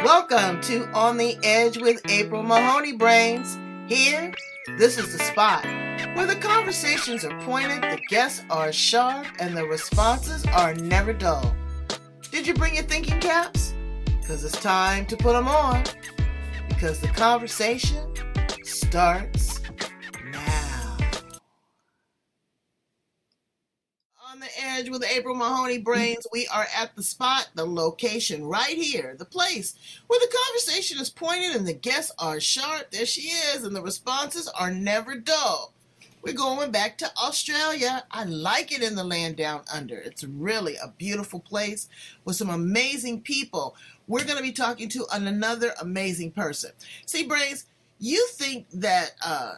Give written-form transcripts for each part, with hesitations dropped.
Welcome to On the Edge with April Mahoney Brains. Here, this is the spot where the conversations are pointed, the guests are sharp, and the responses are never dull. Did you bring your thinking caps? Because it's time to put them on. Because the conversation starts now. On the Edge with April Mahoney Brains, we are at the spot, the location right here, the place where the conversation is pointed and the guests are sharp. There she is, and the responses are never dull. We're going back to Australia. I like it in the land down under. It's really a beautiful place with some amazing people. We're going to be talking to another amazing person. See, Brains, you think that,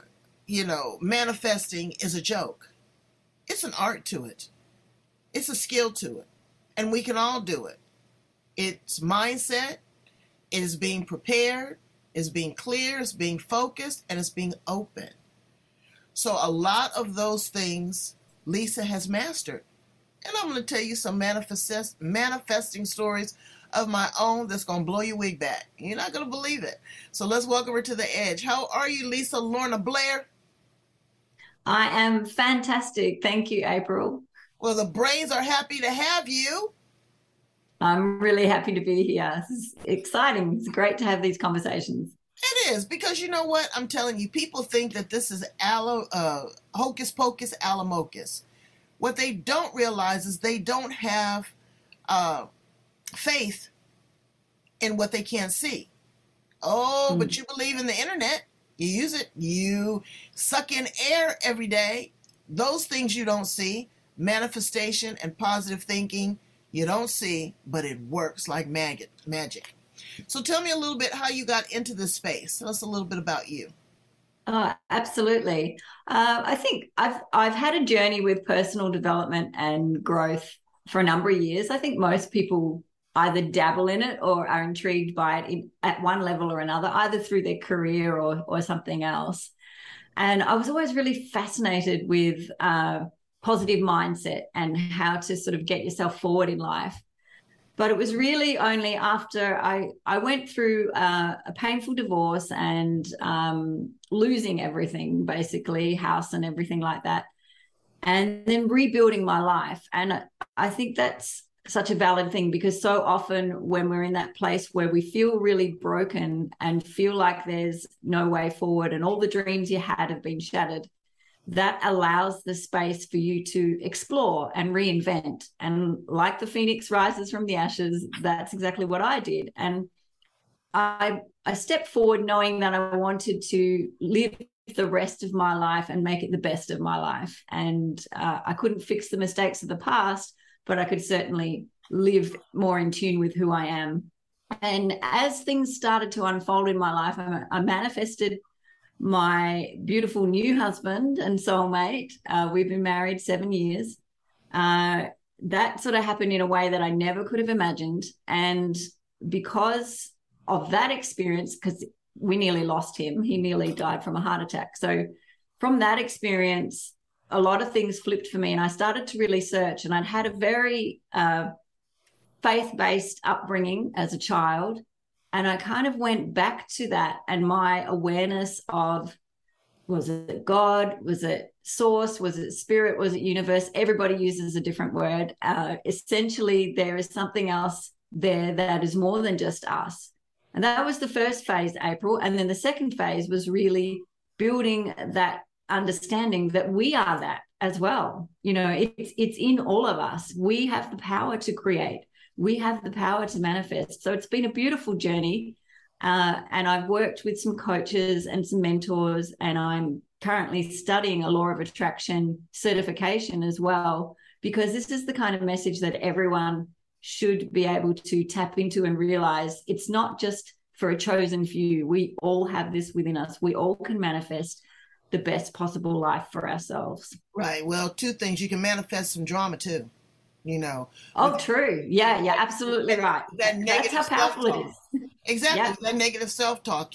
manifesting is a joke. It's an art to it. It's a skill to it. And we can all do it. It's mindset. It is being prepared. It's being clear. It's being focused. And it's being open. So a lot of those things Lisa has mastered. And I'm going to tell you some manifesting stories of my own that's going to blow your wig back. You're not going to believe it. So let's welcome her to the edge. How are you, Lisa Lorna Blair? I am fantastic. Thank you, April. Well, the Brains are happy to have you. I'm really happy to be here. It's exciting. It's great to have these conversations. It is, because you know what? I'm telling you, people think that this is hocus pocus alamocus. What they don't realize is they don't have faith in what they can't see. But you believe in the internet. You use it. You suck in air every day. Those things you don't see, manifestation and positive thinking, you don't see, but it works like magic. So tell me a little bit how you got into this space. Tell us a little bit about you. Absolutely. I think I've had a journey with personal development and growth for a number of years. I think most people either dabble in it or are intrigued by it at one level or another, either through their career or something else. And I was always really fascinated with positive mindset and how to sort of get yourself forward in life. But it was really only after I went through a painful divorce and losing everything, basically, house and everything like that, and then rebuilding my life. And I think that's such a valid thing, because so often when we're in that place where we feel really broken and feel like there's no way forward and all the dreams you had have been shattered, that allows the space for you to explore and reinvent. And like the phoenix rises from the ashes, that's exactly what I did. And I stepped forward knowing that I wanted to live the rest of my life and make it the best of my life. And I couldn't fix the mistakes of the past, but I could certainly live more in tune with who I am. And as things started to unfold in my life, I manifested my beautiful new husband and soulmate. We've been married 7 years. That sort of happened in a way that I never could have imagined. And because of that experience, because we nearly lost him, he nearly died from a heart attack. So from that experience, a lot of things flipped for me, and I started to really search. And I'd had a very faith-based upbringing as a child. And I kind of went back to that, and my awareness of, was it God? Was it source? Was it spirit? Was it universe? Everybody uses a different word. Essentially, there is something else there that is more than just us. And that was the first phase, April. And then the second phase was really building that understanding that we are that as well. You know, it's in all of us. We have the power to create. We have the power to manifest. So it's been a beautiful journey. And I've worked with some coaches and some mentors, and I'm currently studying a law of attraction certification as well, because this is the kind of message that everyone should be able to tap into and realize it's not just for a chosen few. We all have this within us. We all can manifest the best possible life for ourselves. Right. Well, two things. You can manifest some drama too. True. Yeah, absolutely right. That negative That's how powerful it is. Exactly. Yeah. That negative self-talk,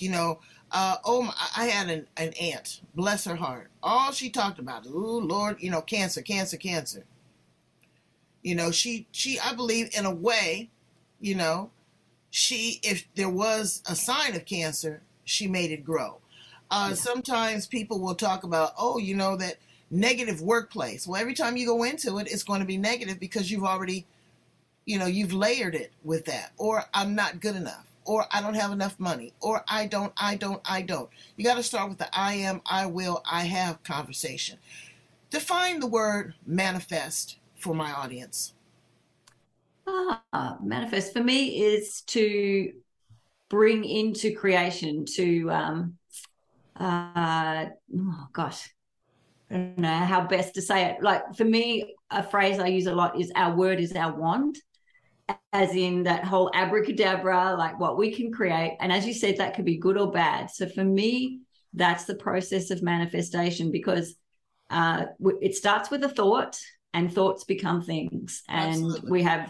I had an aunt, bless her heart. All she talked about, oh Lord, cancer. I believe in a way, if there was a sign of cancer, she made it grow. Sometimes people will talk about, oh, that negative workplace. Well, every time you go into it, it's going to be negative because you've already, you've layered it with that. Or I'm not good enough. Or I don't have enough money. Or I don't. You got to start with the I am, I will, I have conversation. Define the word manifest for my audience. Manifest for me is to bring into creation, to oh gosh, I don't know how best to say it. Like for me, a phrase I use a lot is our word is our wand, as in that whole abracadabra, like what we can create. And as you said, that could be good or bad. So for me, that's the process of manifestation, because it starts with a thought, and thoughts become things. And Absolutely. We have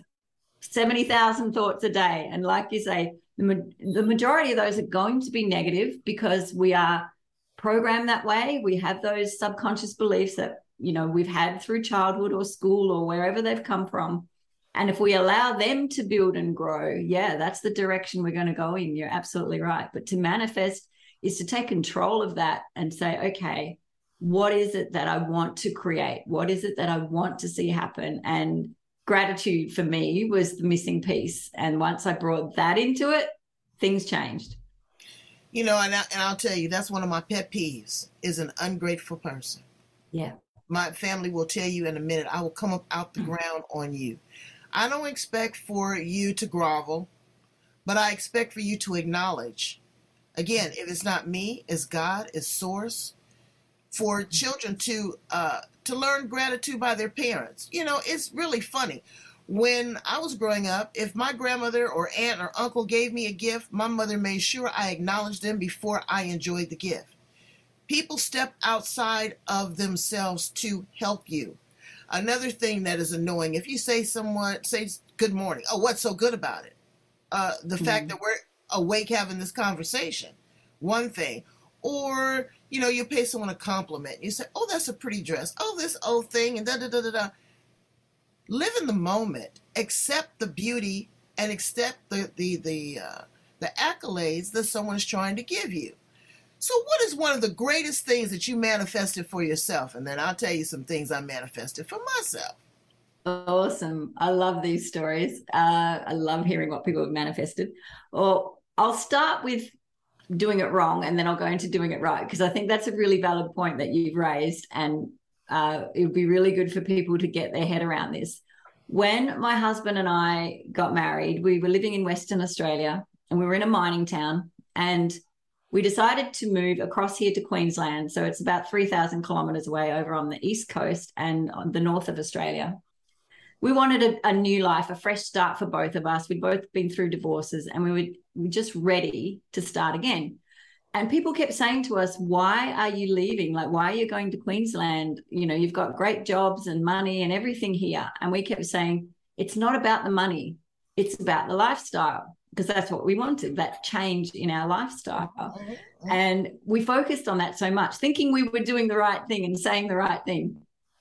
70,000 thoughts a day. And like you say, the majority of those are going to be negative because we are programmed that way. We have those subconscious beliefs that, we've had through childhood or school or wherever they've come from. And if we allow them to build and grow, that's the direction we're going to go in. You're absolutely right. But to manifest is to take control of that and say, okay, what is it that I want to create? What is it that I want to see happen? And gratitude for me was the missing piece. And once I brought that into it, things changed. And I'll tell you, that's one of my pet peeves, is an ungrateful person. Yeah. My family will tell you in a minute, I will come up out the ground on you. I don't expect for you to grovel, but I expect for you to acknowledge. Again, if it's not me, it's God, it's source. For children to learn gratitude by their parents. It's really funny. When I was growing up, if my grandmother or aunt or uncle gave me a gift, my mother made sure I acknowledged them before I enjoyed the gift. People step outside of themselves to help you. Another thing that is annoying, if you say good morning, oh, what's so good about it? The fact that we're awake having this conversation, one thing. Or, you pay someone a compliment. You say, oh, that's a pretty dress. Oh, this old thing, and da-da-da-da-da. Live in the moment. Accept the beauty and accept the accolades that someone is trying to give you. So what is one of the greatest things that you manifested for yourself? And then I'll tell you some things I manifested for myself. Awesome. I love these stories. I love hearing what people have manifested. Well, I'll start with doing it wrong, and then I'll go into doing it right, because I think that's a really valid point that you've raised, and it would be really good for people to get their head around this. When my husband and I got married, we were living in Western Australia, and we were in a mining town, and we decided to move across here to Queensland. So it's about 3,000 kilometres away over on the east coast and on the north of Australia. We wanted a new life, a fresh start for both of us. We'd both been through divorces, and we were just ready to start again. And people kept saying to us, why are you leaving? Like, why are you going to Queensland? You've got great jobs and money and everything here. And we kept saying, it's not about the money. It's about the lifestyle, because that's what we wanted, that change in our lifestyle. Mm-hmm. And we focused on that so much, thinking we were doing the right thing and saying the right thing.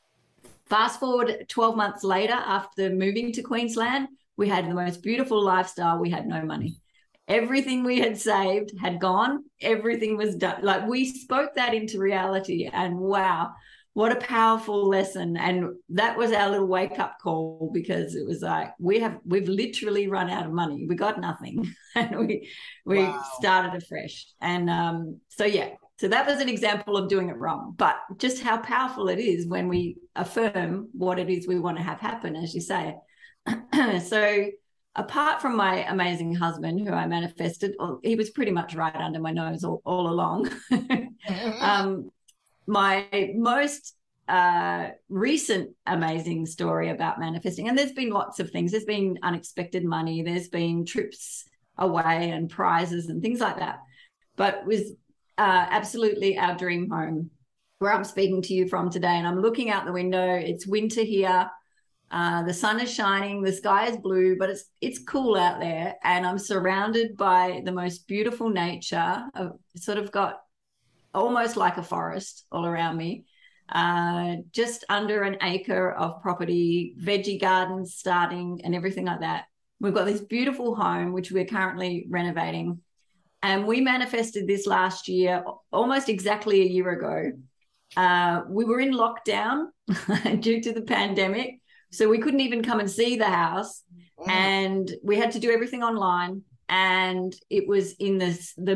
Fast forward 12 months later, after moving to Queensland, we had the most beautiful lifestyle. We had no money. Everything we had saved had gone. Everything was done. Like, we spoke that into reality, and wow, what a powerful lesson. And that was our little wake-up call, because it was like, we've literally run out of money. We got nothing. And we wow. started afresh. And so that was an example of doing it wrong, but just how powerful it is when we affirm what it is we want to have happen, as you say. So apart from my amazing husband, who I manifested, he was pretty much right under my nose all along. My most recent amazing story about manifesting, and there's been lots of things. There's been unexpected money. There's been trips away and prizes and things like that. But it was absolutely our dream home, where I'm speaking to you from today. And I'm looking out the window. It's winter here. The sun is shining. The sky is blue, but it's cool out there. And I'm surrounded by the most beautiful nature. I've sort of got almost like a forest all around me. Just under an acre of property, veggie gardens starting and everything like that. We've got this beautiful home, which we're currently renovating. And we manifested this last year, almost exactly a year ago. We were in lockdown due to the pandemic. So we couldn't even come and see the house. And we had to do everything online. And it was in the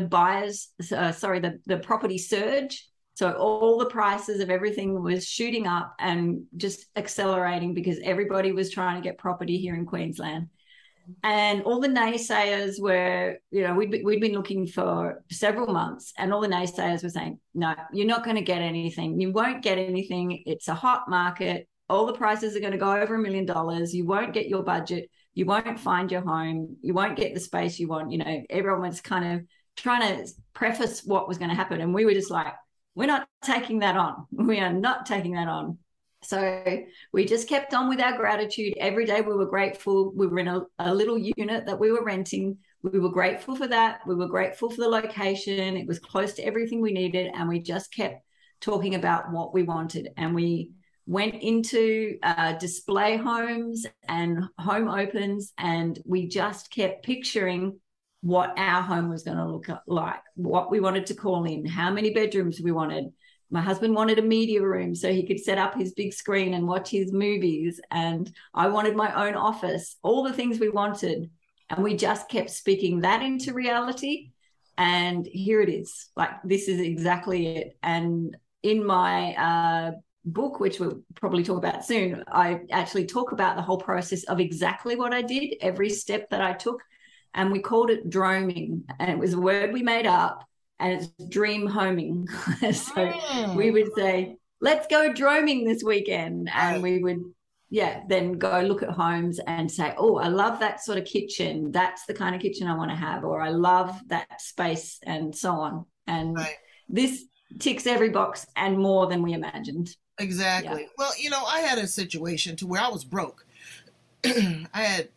property surge. So all the prices of everything was shooting up and just accelerating because everybody was trying to get property here in Queensland. And all the naysayers were, we'd been looking for several months, and all the naysayers were saying, no, you're not going to get anything. You won't get anything. It's a hot market. All the prices are going to go over $1 million. You won't get your budget. You won't find your home. You won't get the space you want. Everyone was kind of trying to preface what was going to happen. And we were just like, we're not taking that on. We are not taking that on. So we just kept on with our gratitude. Every day we were grateful. We were in a little unit that we were renting. We were grateful for that. We were grateful for the location. It was close to everything we needed. And we just kept talking about what we wanted. And we went into display homes and home opens, and we just kept picturing what our home was going to look like, what we wanted to call in, how many bedrooms we wanted. My husband wanted a media room so he could set up his big screen and watch his movies. And I wanted my own office, all the things we wanted. And we just kept speaking that into reality. And here it is. Like, this is exactly it. And in my book, which we'll probably talk about soon, I actually talk about the whole process of exactly what I did, every step that I took. And we called it droming. And it was a word we made up. And it's dream homing. So we would say, let's go droming this weekend. And we would, then go look at homes and say, oh, I love that sort of kitchen. That's the kind of kitchen I want to have. Or I love that space, and so on. And this ticks every box and more than we imagined. Exactly. Yeah. Well, I had a situation to where I was broke. I had,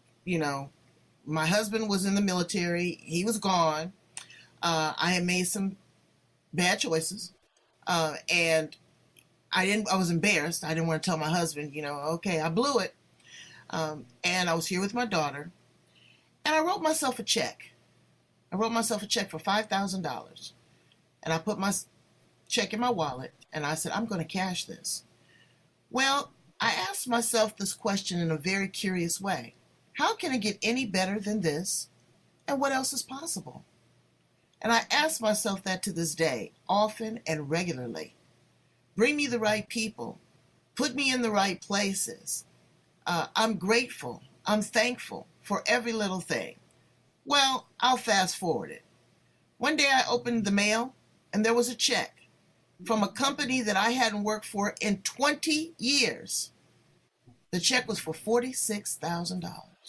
my husband was in the military. He was gone. I had made some bad choices, and I was embarrassed. I didn't want to tell my husband, okay, I blew it. And I was here with my daughter, and I wrote myself a check. I wrote myself a check for $5,000, and I put my check in my wallet, and I said, I'm going to cash this. Well, I asked myself this question in a very curious way. How can it get any better than this? And what else is possible? And I ask myself that to this day, often and regularly. Bring me the right people. Put me in the right places. I'm grateful. I'm thankful for every little thing. Well, I'll fast forward it. One day I opened the mail, and there was a check from a company that I hadn't worked for in 20 years. The check was for $46,000.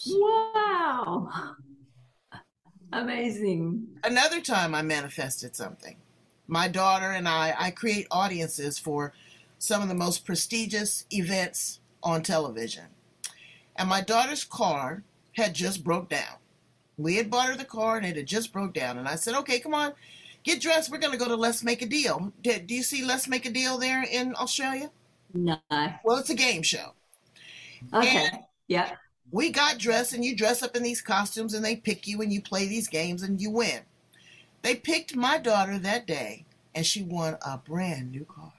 Wow. Amazing. Another time I manifested something. My daughter and I create audiences for some of the most prestigious events on television. And my daughter's car had just broke down. We had bought her the car and it had just broke down. And I said, okay, come on, get dressed. We're going to go to Let's Make a Deal. Do you see Let's Make a Deal there in Australia? No. Well, it's a game show. Okay. Yeah. We got dressed, and you dress up in these costumes, and they pick you, and you play these games, and you win. They picked my daughter that day, and she won a brand new car.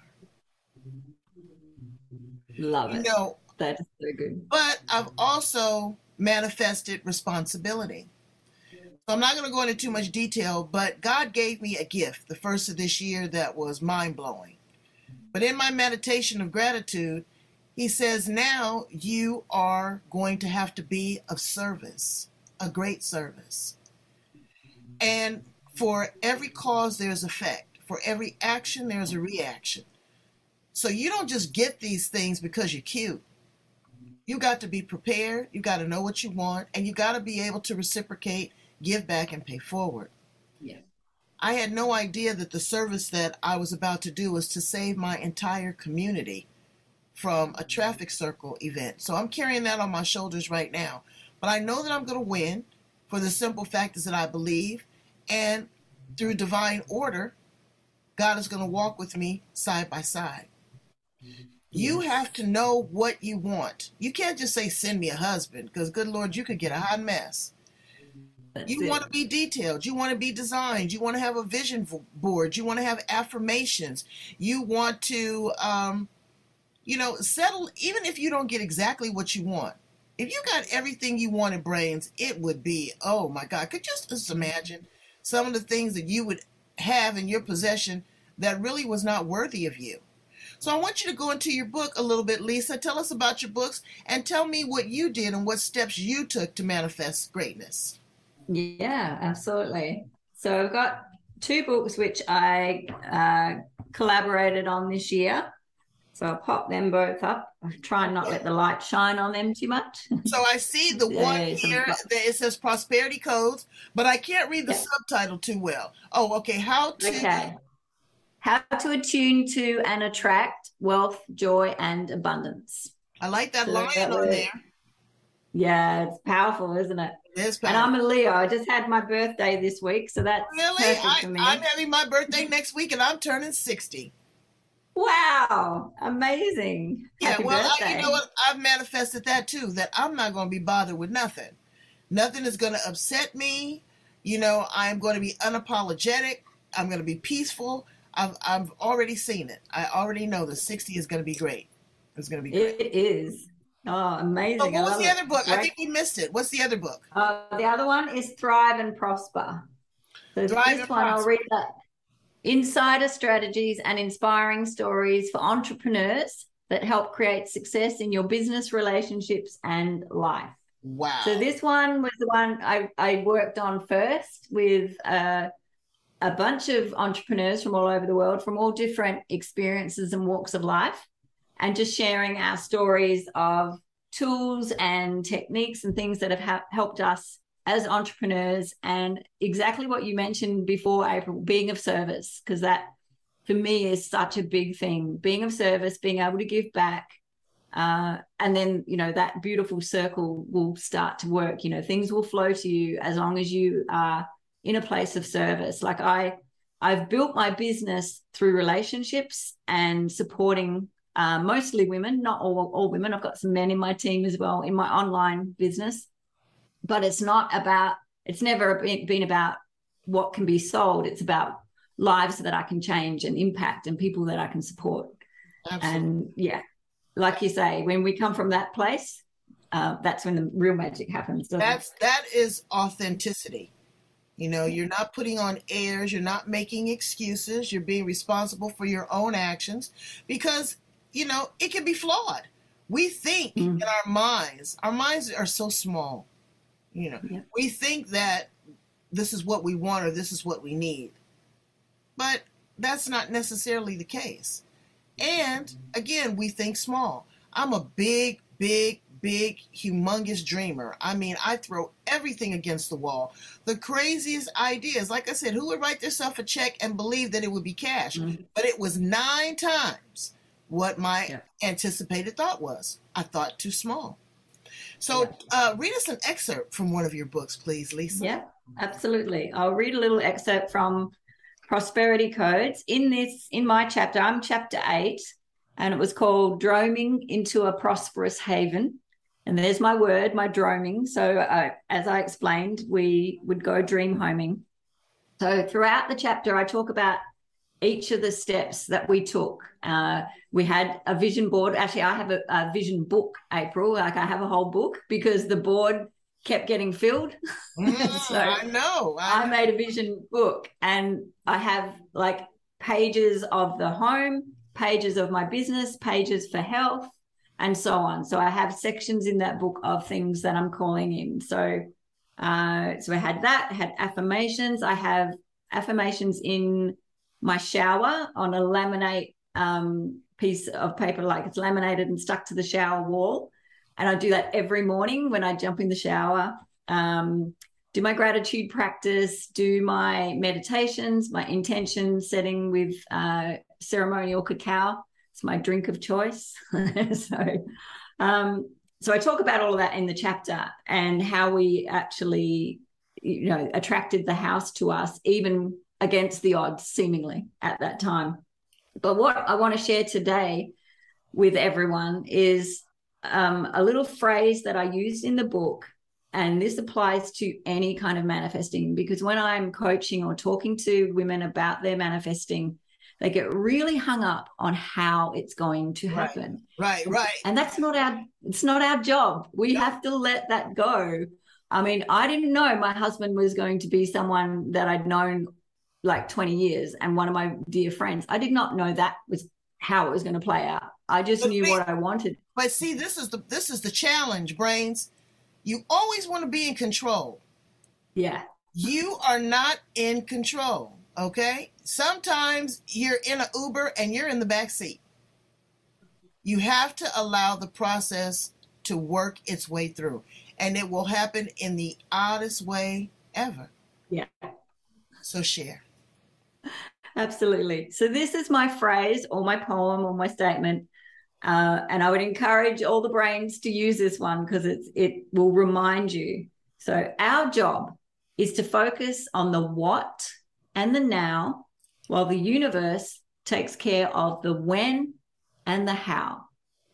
Love it. That is so good. But I've also manifested responsibility. So I'm not going to go into too much detail, but God gave me a gift the first of this year that was mind-blowing. But in my meditation of gratitude, He says, now you are going to have to be of service, a great service. And for every cause, there's effect. For every action, there's a reaction. So you don't just get these things because you're cute. You got to be prepared. You got to know what you want, and you got to be able to reciprocate, give back, and pay forward. Yeah. I had no idea that the service that I was about to do was to save my entire community from a traffic circle event. So I'm carrying that on my shoulders right now. But I know that I'm going to win for the simple fact is that I believe, and through divine order, God is going to walk with me side by side. You have to know what you want. You can't just say, send me a husband, because good Lord, you could get a hot mess. That's You want it. to be detailed. You want to be designed. You want to have a vision board. You want to have affirmations. You want to, settle, even if you don't get exactly what you want. If you got everything you wanted, brains, it would be, oh my God. Could you just imagine some of the things that you would have in your possession that really was not worthy of you? So I want you to go into your book a little bit, Lisa. Tell us about your books and tell me what you did and what steps you took to manifest greatness. Yeah, absolutely. So I've got two books which I collaborated on this year. So I'll pop them both up. I try and not Okay. let the light shine on them too much. So I see the one So we've here got, that it says prosperity codes, but I can't read the yeah, subtitle too well. Oh, okay. How to, okay. How to attune to and attract wealth, joy, and abundance. I like that So lion that on word, there. yeah, it's powerful, isn't it? It's And powerful. I'm a Leo. I just had my birthday this week, so that's Really? perfect for I'm me. having my birthday next week and I'm turning 60. Wow, amazing. Yeah, Happy well, you know birthday. what? I've manifested that too, that I'm not going to be bothered with nothing. Nothing is going to upset me. I'm going to be unapologetic. I'm going to be peaceful. I've already seen it. I already know the 60 is going to be great. It's going to be great. It is. Oh, Oh, amazing. I what was love the it. other book? I Great. think we missed it. What's the other book? The other one is Thrive and Prosper. So Thrive this and one, I'll Prosper. read that. Insider strategies and inspiring stories for entrepreneurs that help create success in your business, relationships, and life. So Wow. this one was the one I worked on first with a bunch of entrepreneurs from all over the world, from all different experiences and walks of life, and just sharing our stories of tools and techniques and things that have helped us as entrepreneurs. And exactly what you mentioned before, April, being of service, because that for me is such a big thing, being of service, being able to give back. And then, that beautiful circle will start to work. Things will flow to you as long as you are in a place of service. Like I've built my business through relationships and supporting mostly women, not all women. I've got some men in my team as well in my online business, but it's never been about what can be sold. It's about lives that I can change and impact and people that I can support. Absolutely. And yeah, like you say, when we come from that place, that's when the real magic happens, doesn't it? That is authenticity. You're not putting on airs, you're not making excuses, you're being responsible for your own actions because, it can be flawed. We think in Mm. our minds are so small. Yeah. We think that this is what we want or this is what we need. But that's not necessarily the case. And again, we think small. I'm a big, big, big, humongous dreamer. I mean, I throw everything against the wall. The craziest ideas. Like I said, who would write themselves a check and believe that it would be cash? Mm. But it was 9 times what my Yeah. anticipated thought was. I thought too small. So Yeah. read us an excerpt from one of your books, please, Lisa. Yeah, absolutely. I'll read a little excerpt from Prosperity Codes. In my chapter, I'm chapter 8, and it was called Droning into a Prosperous Haven. And there's my word, my droning. So as I explained, we would go dream homing. So throughout the chapter, I talk about each of the steps that we took. We had a vision board. Actually, I have a vision book, April. Like I have a whole book because the board kept getting filled. So I know. I made a vision book, and I have like pages of the home, pages of my business, pages for health, and so on. So I have sections in that book of things that I'm calling in. So I had that. I had affirmations. I have affirmations in my shower on a laminate piece of paper, like it's laminated and stuck to the shower wall. And I do that every morning when I jump in the shower. Do my gratitude practice, do my meditations, my intention setting with ceremonial cacao. It's my drink of choice. So I talk about all of that in the chapter and how we actually, attracted the house to us, even against the odds, seemingly at that time. But what I want to share today with everyone is a little phrase that I used in the book. And this applies to any kind of manifesting, because when I'm coaching or talking to women about their manifesting, they get really hung up on how it's going to happen. Right. And it's not our job. We have to let that go. I mean, I didn't know my husband was going to be someone that I'd known like 20 years and one of my dear friends. I did not know that was how it was going to play out. I just knew what I wanted. But see, this is the challenge, Brains. You always want to be in control. Yeah. You are not in control, okay? Sometimes you're in an Uber and you're in the back seat. You have to allow the process to work its way through, and it will happen in the oddest way ever. Yeah. So share. Absolutely. So this is my phrase or my poem or my statement. And I would encourage all the brains to use this one because it will remind you. So our job is to focus on the what and the now, while the universe takes care of the when and the how.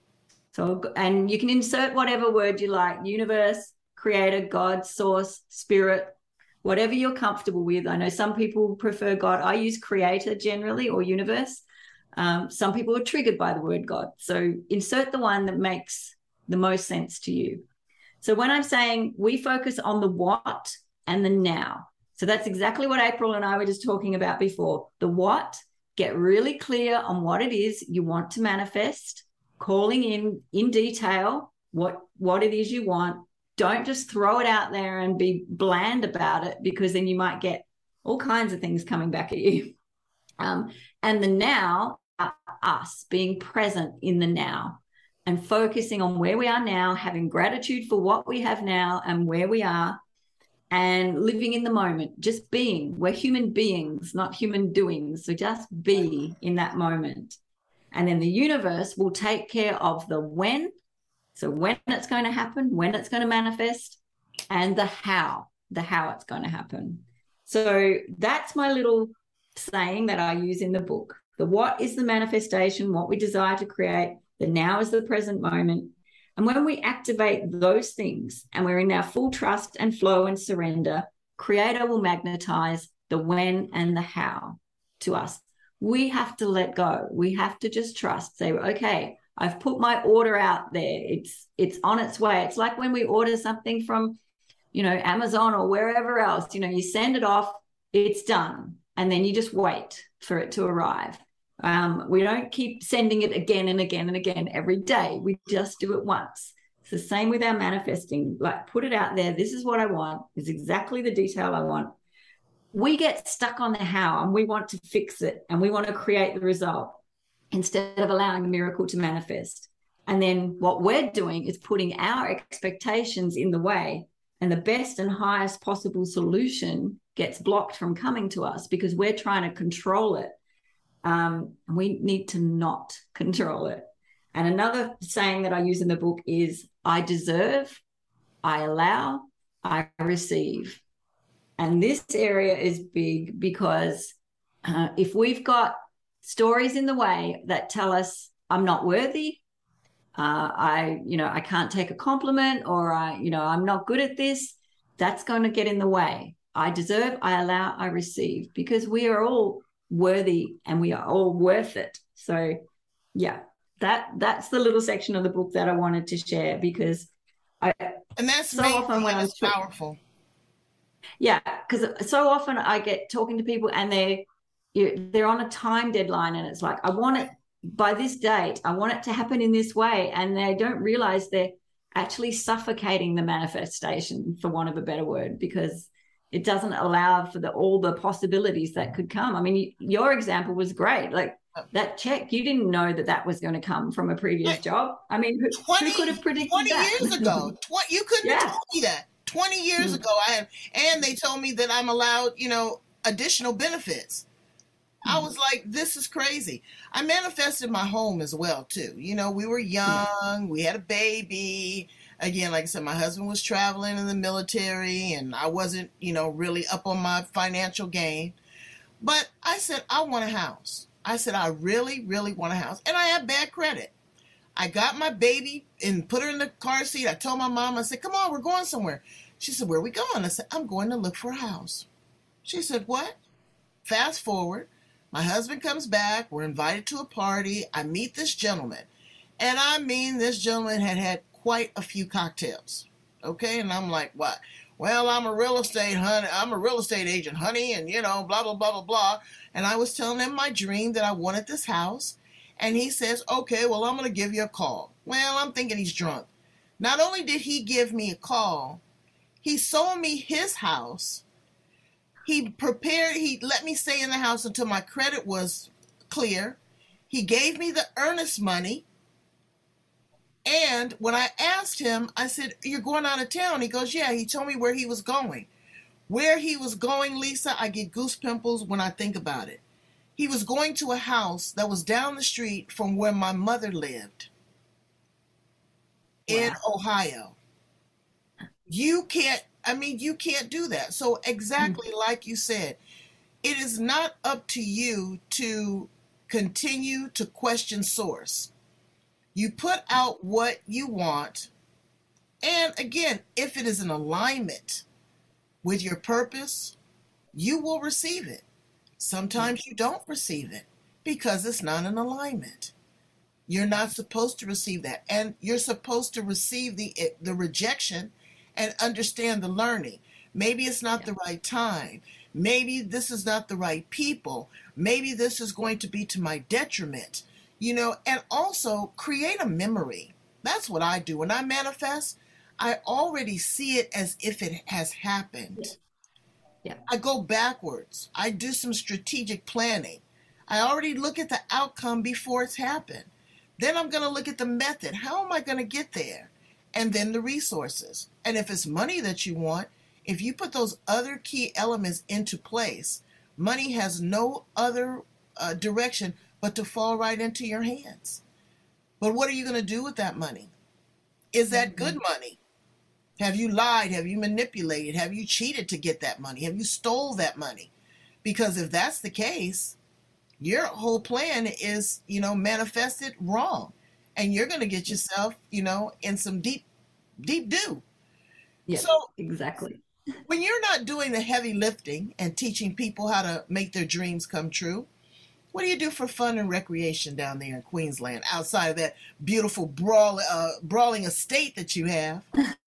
So, and you can insert whatever word you like: universe, creator, God, source, spirit, whatever you're comfortable with. I know some people prefer God. I use creator generally, or universe. Some people are triggered by the word God. So insert the one that makes the most sense to you. So when I'm saying we focus on the what and the now, so that's exactly what April and I were just talking about before. The what, get really clear on what it is you want to manifest, calling in detail what it is you want. Don't just throw it out there and be bland about it, because then you might get all kinds of things coming back at you. And the now, us being present in the now and focusing on where we are now, having gratitude for what we have now and where we are, and living in the moment, just being. We're human beings, not human doings. So just be in that moment. And then the universe will take care of the when. So when it's going to happen, when it's going to manifest, and the how it's going to happen. So that's my little saying that I use in the book. The what is the manifestation, what we desire to create. The now is the present moment. And when we activate those things and we're in our full trust and flow and surrender, Creator will magnetize the when and the how to us. We have to let go. We have to just trust. Say, okay, I've put my order out there. It's on its way. It's like when we order something from, Amazon or wherever else, you send it off, it's done. And then you just wait for it to arrive. We don't keep sending it again and again and again every day. We just do it once. It's the same with our manifesting. Like, put it out there. This is what I want. It's exactly the detail I want. We get stuck on the how and we want to fix it and we want to create the result instead of allowing the miracle to manifest. And then what we're doing is putting our expectations in the way, and the best and highest possible solution gets blocked from coming to us because we're trying to control it. We need to not control it. And another saying that I use in the book is, I deserve, I allow, I receive. And this area is big because if we've got stories in the way that tell us I'm not worthy, I can't take a compliment, or I'm not good at this, that's going to get in the way. I deserve, I allow, I receive, because we are all worthy and we are all worth it. So yeah, that's the little section of the book that I wanted to share, because that's so often when it's powerful. Yeah, because so often I get talking to people and they're on a time deadline, and it's like, I want it by this date, I want it to happen in this way, and they don't realize they're actually suffocating the manifestation, for want of a better word, because it doesn't allow for all the possibilities that could come. I mean, your example was great. Like that check, you didn't know that was going to come from a previous job. I mean, who could have predicted 20 that? years ago, you couldn't have told me that. 20 years ago, and they told me that I'm allowed, additional benefits. I was like, this is crazy. I manifested my home as well, too. We were young. We had a baby. Again, like I said, my husband was traveling in the military, and I wasn't, really up on my financial game. But I said, I want a house. I said, I really, really want a house. And I have bad credit. I got my baby and put her in the car seat. I told my mom, I said, come on, we're going somewhere. She said, where are we going? I said, I'm going to look for a house. She said, what? Fast forward. My husband comes back. We're invited to a party. I meet this gentleman. And I mean, this gentleman had had quite a few cocktails. Okay. And I'm like, what? Well, I'm a real estate agent, honey. And, you know, blah, blah, blah, blah, blah. And I was telling him my dream that I wanted this house. And he says, okay, well, I'm going to give you a call. Well, I'm thinking he's drunk. Not only did he give me a call, he sold me his house. He let me stay in the house until my credit was clear. He gave me the earnest money. And when I asked him, I said, you're going out of town? He goes, yeah. He told me where he was going. Where he was going, Lisa, I get goose pimples when I think about it. He was going to a house that was down the street from where my mother lived in Ohio. You can't do that. So exactly like you said, it is not up to you to continue to question source. You put out what you want. And again, if it is in alignment with your purpose, you will receive it. Sometimes you don't receive it because it's not in alignment. You're not supposed to receive that. And you're supposed to receive the rejection and understand the learning. Maybe it's not the right time. Maybe this is not the right people. Maybe this is going to be to my detriment. You know, and also create a memory. That's what I do. When I manifest, I already see it as if it has happened. Yeah. I go backwards. I do some strategic planning. I already look at the outcome before it's happened. Then I'm going to look at the method. How am I going to get there? And then the resources. And if it's money that you want, if you put those other key elements into place, money has no other direction but to fall right into your hands. But what are you going to do with that money? Is that good money? Have you lied? Have you manipulated? Have you cheated to get that money? Have you stole that money? Because if that's the case, your whole plan is, manifested wrong. And you're going to get yourself, in some deep doo. Yeah, so exactly. When you're not doing the heavy lifting and teaching people how to make their dreams come true, what do you do for fun and recreation down there in Queensland outside of that beautiful brawling estate that you have?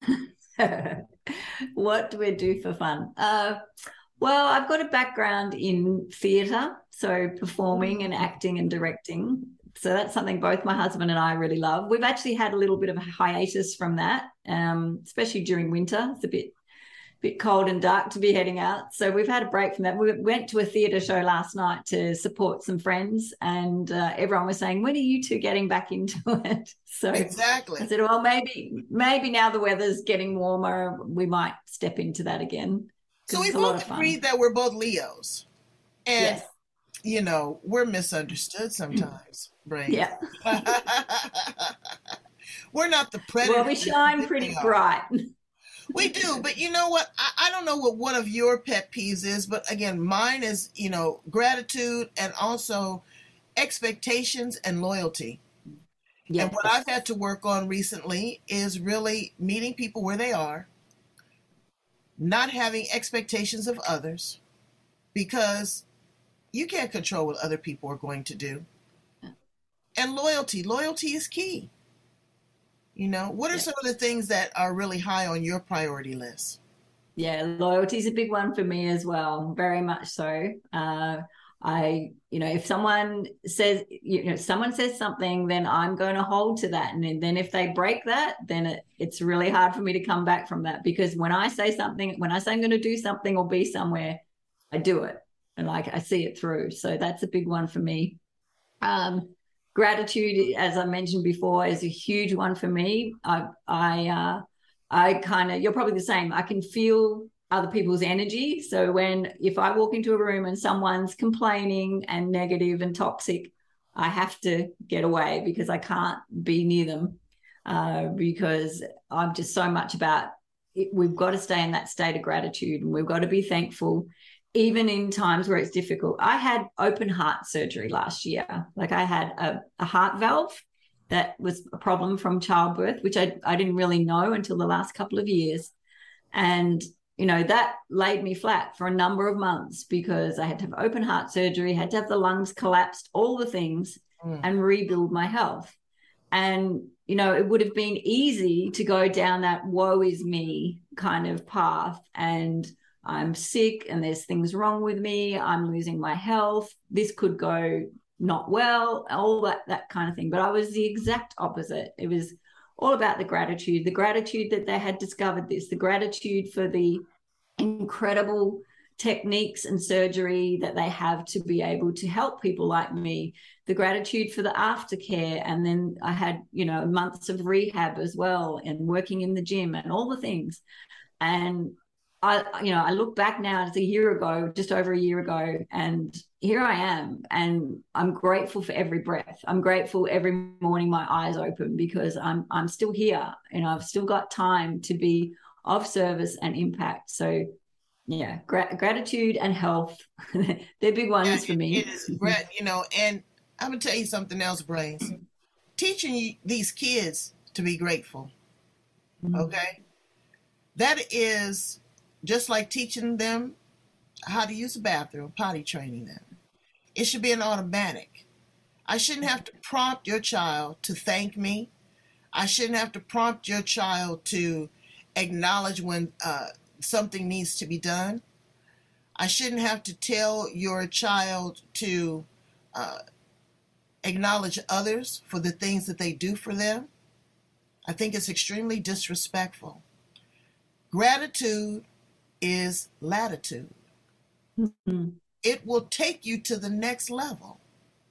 What do we do for fun? Well, I've got a background in theatre, so performing and acting and directing. So that's something both my husband and I really love. We've actually had a little bit of a hiatus from that, especially during winter. It's a bit cold and dark to be heading out. So we've had a break from that. We went to a theatre show last night to support some friends, and everyone was saying, when are you two getting back into it? So exactly. I said, well, maybe now the weather's getting warmer, we might step into that again. So we both agreed that we're both Leos. And, yes. We're misunderstood sometimes, Brain. Yeah. We're not the predators. Well, we shine pretty bright. We do, but you know what? I don't know what one of your pet peeves is, but again, mine is, gratitude and also expectations and loyalty. Yes. And what I've had to work on recently is really meeting people where they are, not having expectations of others, because you can't control what other people are going to do. And loyalty is key. What are some of the things that are really high on your priority list? Yeah, loyalty is a big one for me as well, very much so. If someone says, someone says something, then I'm going to hold to that. And then if they break that, then it's really hard for me to come back from that, because when I say I'm going to do something or be somewhere, I do it. And I see it through. So that's a big one for me. Gratitude, as I mentioned before, is a huge one for me. I kind of, you're probably the same. I can feel other people's energy. So if I walk into a room and someone's complaining and negative and toxic, I have to get away because I can't be near them, because I'm just so much about it. We've got to stay in that state of gratitude, and we've got to be thankful, even in times where it's difficult. I had open heart surgery last year. I had a heart valve, that was a problem from childbirth, which I didn't really know until the last couple of years. And, that laid me flat for a number of months because I had to have open heart surgery, had to have the lungs collapsed, all the things, and rebuild my health. And, it would have been easy to go down that woe is me kind of path. And I'm sick and there's things wrong with me. I'm losing my health. This could go not well, all that kind of thing. But I was the exact opposite. It was all about the gratitude that they had discovered this, the gratitude for the incredible techniques and surgery that they have to be able to help people like me, the gratitude for the aftercare. And then I had, months of rehab as well and working in the gym and all the things. And I look back now, it's a year ago, just over a year ago, and here I am. And I'm grateful for every breath. I'm grateful every morning my eyes open because I'm still here. I've still got time to be of service and impact. So yeah, gratitude and health, they're big ones for me. It is, and I'm going to tell you something else, Brains. Teaching these kids to be grateful, okay? That is just like teaching them how to use a bathroom, potty training them. It should be an automatic. I shouldn't have to prompt your child to thank me. I shouldn't have to prompt your child to acknowledge when something needs to be done. I shouldn't have to tell your child to acknowledge others for the things that they do for them. I think it's extremely disrespectful. Gratitude is latitude. Mm-hmm. It will take you to the next level.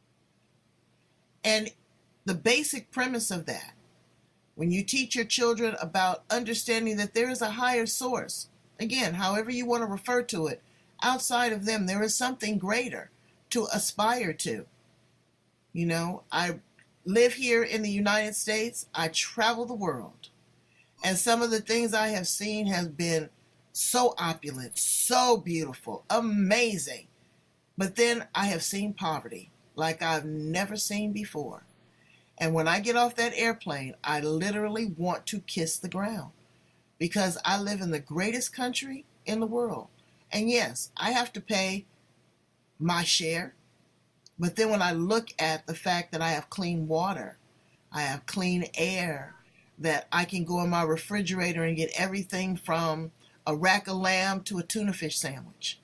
And the basic premise of that, when you teach your children about understanding that there is a higher source, again, however you want to refer to it, outside of them, there is something greater to aspire to. I live here in the United States. I travel the world. And some of the things I have seen have been so opulent, so beautiful, amazing. But then I have seen poverty like I've never seen before. And when I get off that airplane, I literally want to kiss the ground because I live in the greatest country in the world. And yes, I have to pay my share. But then when I look at the fact that I have clean water, I have clean air, that I can go in my refrigerator and get everything from a rack of lamb to a tuna fish sandwich.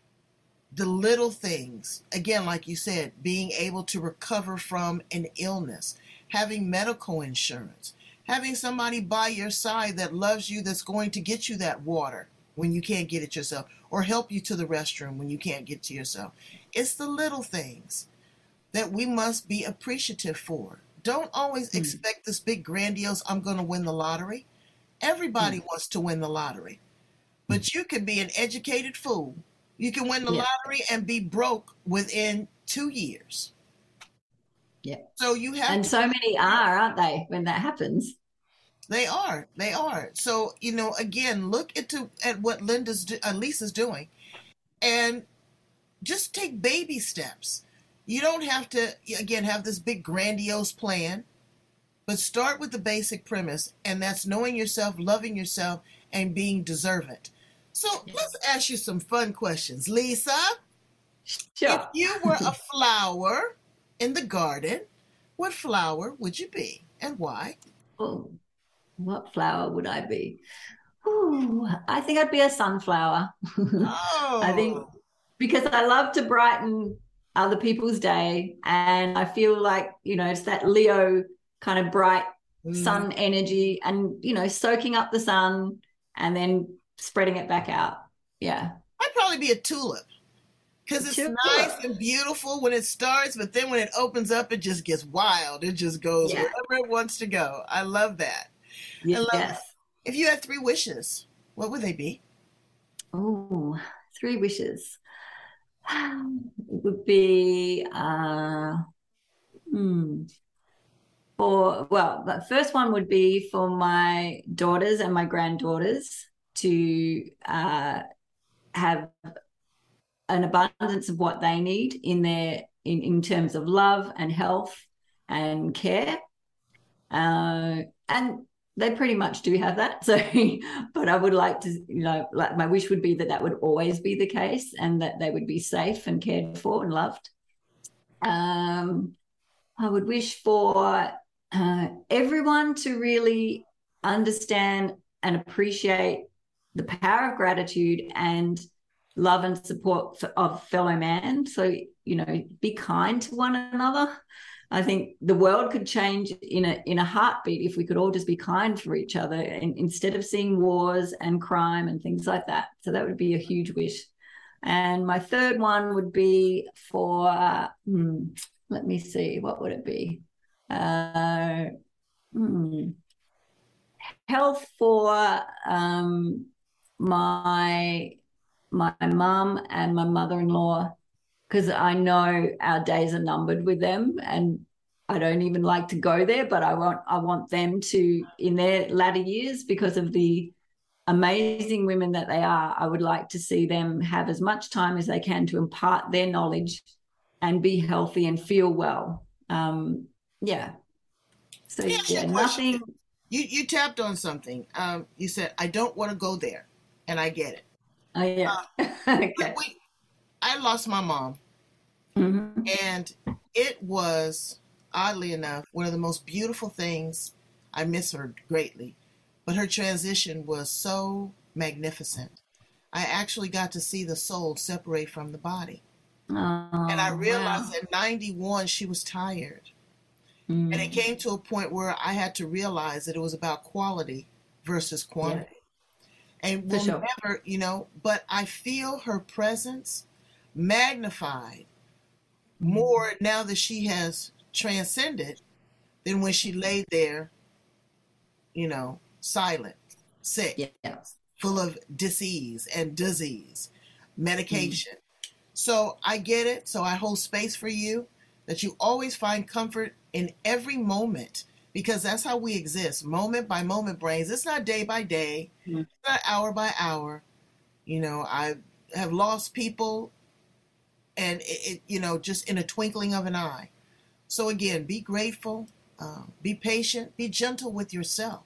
The little things, again, like you said, being able to recover from an illness, having medical insurance, having somebody by your side that loves you, that's going to get you that water when you can't get it yourself, or help you to the restroom when you can't get to yourself. It's the little things that we must be appreciative for. Don't always expect this big grandiose, I'm going to win the lottery. Everybody wants to win the lottery. But you could be an educated fool. You can win the lottery and be broke within 2 years. Yeah. So you have and so many are, aren't they, when that happens? They are. So, again, look at what Lisa's doing and just take baby steps. You don't have to, again, have this big grandiose plan, but start with the basic premise, and that's knowing yourself, loving yourself, and being deserving. So let's ask you some fun questions. Lisa, sure. If you were a flower in the garden, what flower would you be and why? Oh, what flower would I be? Ooh, I think I'd be a sunflower. Oh. I think because I love to brighten other people's day, and I feel like, it's that Leo kind of bright sun energy and, soaking up the sun and then spreading it back out. Yeah. I'd probably be a tulip because it's nice and beautiful when it starts, but then when it opens up, it just gets wild. It just goes wherever it wants to go. I love that. Yes. I love that. If you had 3 wishes, what would they be? Oh, 3 wishes. It would be the first one would be for my daughters and my granddaughters to have an abundance of what they need in terms of love and health and care. And they pretty much do have that. So, but I would like to, like my wish would be that that would always be the case and that they would be safe and cared for and loved. I would wish for everyone to really understand and appreciate the power of gratitude and love and support of fellow man. So, be kind to one another. I think the world could change in a heartbeat if we could all just be kind for each other, and instead of seeing wars and crime and things like that. So that would be a huge wish. And my third one would be for, let me see, what would it be? Health for my mum and my mother-in-law, because I know our days are numbered with them, and I don't even like to go there, but I want them to, in their latter years, because of the amazing women that they are, I would like to see them have as much time as they can to impart their knowledge and be healthy and feel well. Yeah. So nothing. You tapped on something. You said, I don't want to go there, and I get it. Oh, yeah. Okay. I lost my mom, and it was, oddly enough, one of the most beautiful things. I miss her greatly, but her transition was so magnificent. I actually got to see the soul separate from the body. Oh, and I realized at 91, she was tired. And it came to a point where I had to realize that it was about quality versus quantity. Yeah. And we'll never, but I feel her presence magnified more now that she has transcended than when she laid there, silent, sick, full of disease and disease, medication. So I get it. So I hold space for you, that you always find comfort in every moment, because that's how we exist, moment by moment brains. It's not day by day, it's not hour by hour. I have lost people, and it just in a twinkling of an eye. So again, be grateful, be patient, be gentle with yourself,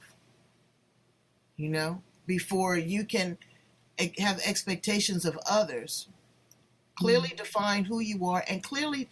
before you can have expectations of others. Clearly define who you are, and clearly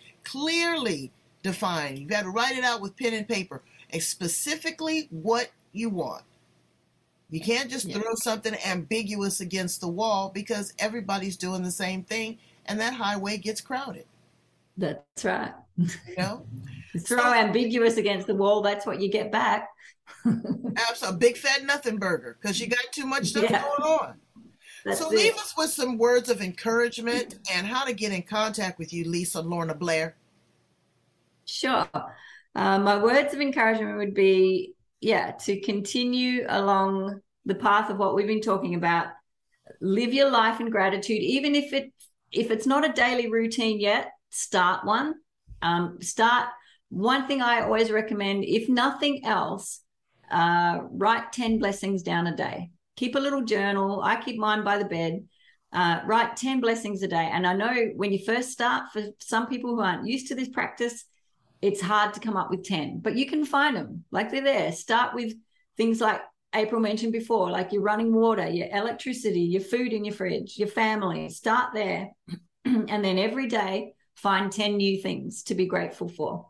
define. You got to write it out with pen and paper, and specifically what you want. You can't just throw something ambiguous against the wall, because everybody's doing the same thing, and that highway gets crowded. That's right. You throw ambiguous against the wall, that's what you get back. Absolutely. A big fat nothing burger, because you got too much stuff going on. Leave us with some words of encouragement and how to get in contact with you, Lisa Lorna Blair. Sure. My words of encouragement would be, to continue along the path of what we've been talking about. Live your life in gratitude, even if it's not a daily routine yet. Start one. One thing I always recommend, if nothing else, write 10 blessings down a day. Keep a little journal. I keep mine by the bed. Write 10 blessings a day. And I know when you first start, for some people who aren't used to this practice, it's hard to come up with 10, but you can find them. Like, they're there. Start with things like April mentioned before, like your running water, your electricity, your food in your fridge, your family. Start there. And then every day, find 10 new things to be grateful for.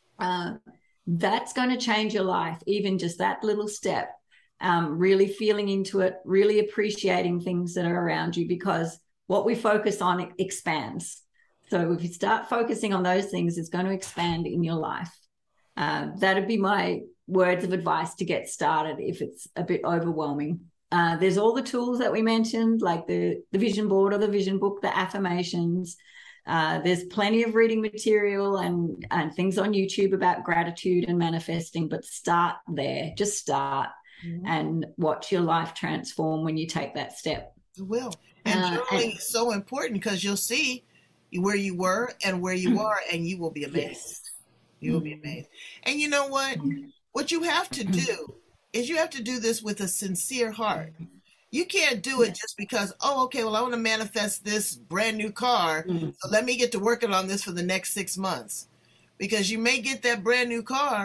That's going to change your life, even just that little step. Really feeling into it, really appreciating things that are around you, because what we focus on expands. So if you start focusing on those things, it's going to expand in your life. That'd be my words of advice to get started if it's a bit overwhelming. There's all the tools that we mentioned, like the vision board or the vision book, the affirmations. There's plenty of reading material and things on YouTube about gratitude and manifesting, but start there. Just start. And watch your life transform when you take that step. It will. And journaling is so important, because you'll see where you were and where you are, and you will be amazed. Yes. You will be amazed. And you know what? What you have to do is you have to do this with a sincere heart. You can't do it just because, I want to manifest this brand new car, so let me get to working on this for the next 6 months. Because you may get that brand new car,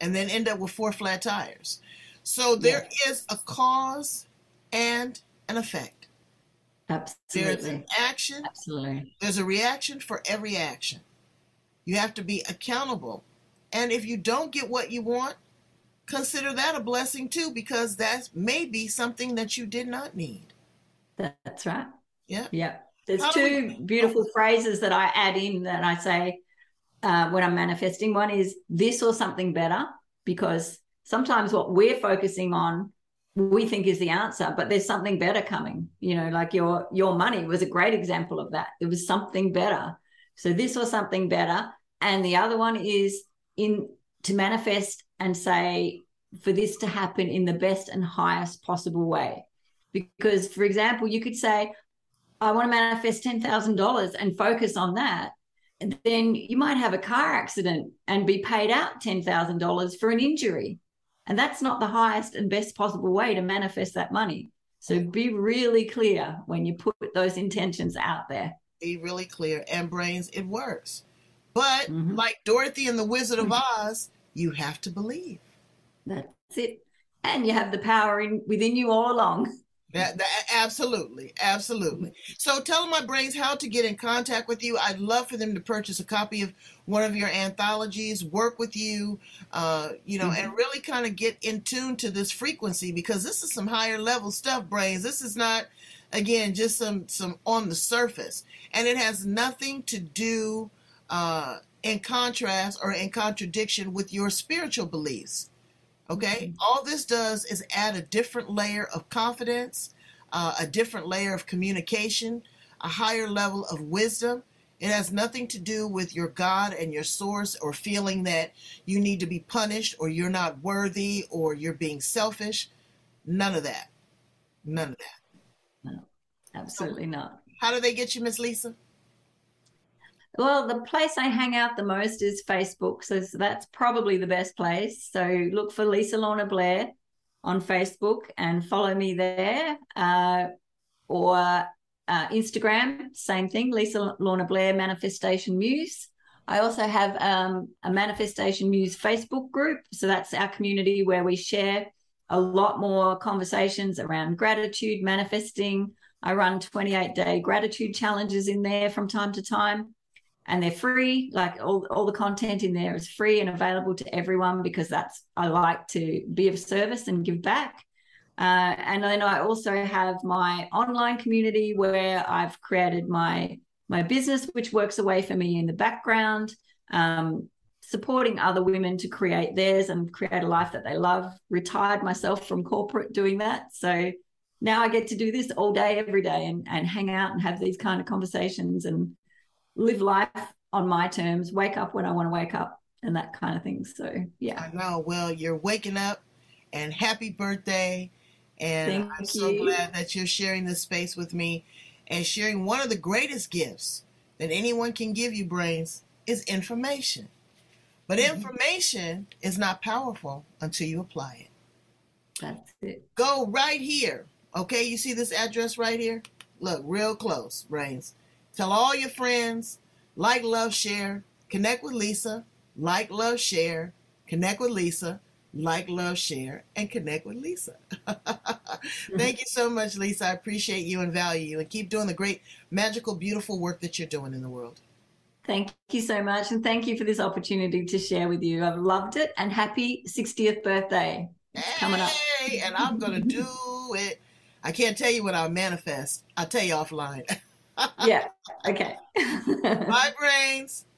and then end up with 4 flat tires. So there is a cause and an effect. Absolutely. There's an action. Absolutely. There's a reaction for every action. You have to be accountable. And if you don't get what you want, consider that a blessing too, because that may be something that you did not need. That's right. Yeah. Yeah. There's two beautiful phrases that I add in that I say when I'm manifesting. One is this or something better, because sometimes what we're focusing on, we think is the answer, but there's something better coming. You know, like your money was a great example of that. It was something better. So this or something better. And the other one is to manifest and say, for this to happen in the best and highest possible way. Because, for example, you could say, I want to manifest $10,000 and focus on that. And then you might have a car accident and be paid out $10,000 for an injury. And that's not the highest and best possible way to manifest that money. So be really clear when you put those intentions out there. Be really clear. And brains, it works. But like Dorothy and the Wizard of Oz, you have to believe. That's it. And you have the power within you all along. Absolutely. Absolutely. So tell my brains how to get in contact with you. I'd love for them to purchase a copy of one of your anthologies, work with you, and really kind of get in tune to this frequency, because this is some higher level stuff, brains. This is not, again, just some on the surface. And it has nothing to do in contrast or in contradiction with your spiritual beliefs. Okay, all this does is add a different layer of confidence, a different layer of communication, a higher level of wisdom. It has nothing to do with your God and your source, or feeling that you need to be punished, or you're not worthy, or you're being selfish. None of that. None of that. No, absolutely not. How do they get you, Miss Lisa? Well, the place I hang out the most is Facebook. So that's probably the best place. So look for Lisa Lorna Blair on Facebook and follow me there. Or Instagram, same thing, Lisa Lorna Blair Manifestation Muse. I also have a Manifestation Muse Facebook group. So that's our community where we share a lot more conversations around gratitude, manifesting. I run 28-day gratitude challenges in there from time to time. And they're free. Like all the content in there is free and available to everyone, because I like to be of service and give back. And then I also have my online community where I've created my business, which works away for me in the background, supporting other women to create theirs and create a life that they love. Retired myself from corporate doing that. So now I get to do this all day, every day, and hang out and have these kind of conversations and live life on my terms, wake up when I want to wake up, and that kind of thing. So, yeah. I know. Well, you're waking up, and happy birthday. And I'm so glad that you're sharing this space with me, and sharing one of the greatest gifts that anyone can give you, brains, is information. But information is not powerful until you apply it. That's it. Go right here. Okay, you see this address right here? Look, real close, brains. Tell all your friends, like, love, share, connect with Lisa, like, love, share, connect with Lisa, like, love, share, and connect with Lisa. Thank you so much, Lisa. I appreciate you and value you, and keep doing the great, magical, beautiful work that you're doing in the world. Thank you so much, and thank you for this opportunity to share with you. I've loved it, and happy 60th birthday. It's coming up. And I'm going to do it. I can't tell you what I'll manifest. I'll tell you offline. Yeah. Okay. Bye, brains.